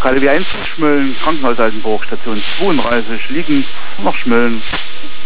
KDW 1 Schmölln, Krankenhaus Altenburg, Station 32, liegend nach Schmölln.